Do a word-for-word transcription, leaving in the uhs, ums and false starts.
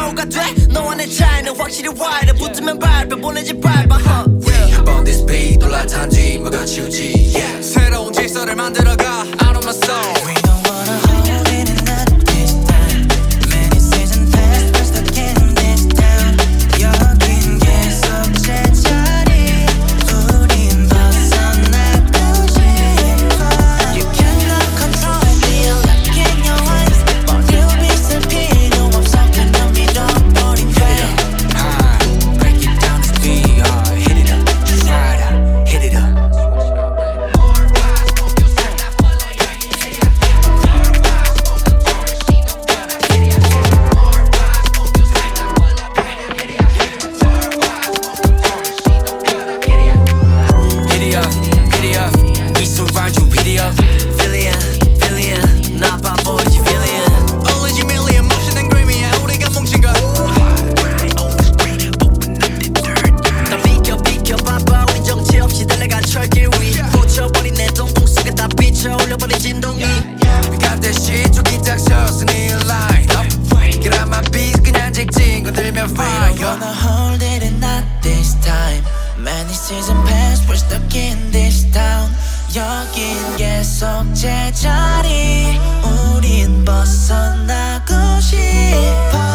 겨우가 돼 너와 내 차이는 확실히 wider 붙으면 밟아 보내지 밟아 huh. yeah. Upon this beat 올라탄 뒤 뭐가 치우지 yeah. 새로운 질서를 만들어가 out of my soul We don't wanna hold it in that this time Many seasons past we're stuck in this town 여긴 계속 제자리 우린 벗어나고 싶어 You cannot control it feel like in your eyes 머리를 빗을 필요 없어 그냥 믿어버린 돼 high break it down the speed uh, hit it up right up hit it up 올려버린 진동이 We got that shit 저기 딱 섰으니 line up 그럼 my beat 그냥 직진 건들면 fire Gonna hold it and not this time Many seasons past we're stuck in this town 여긴 계속 제자리 우린 벗어나고 싶어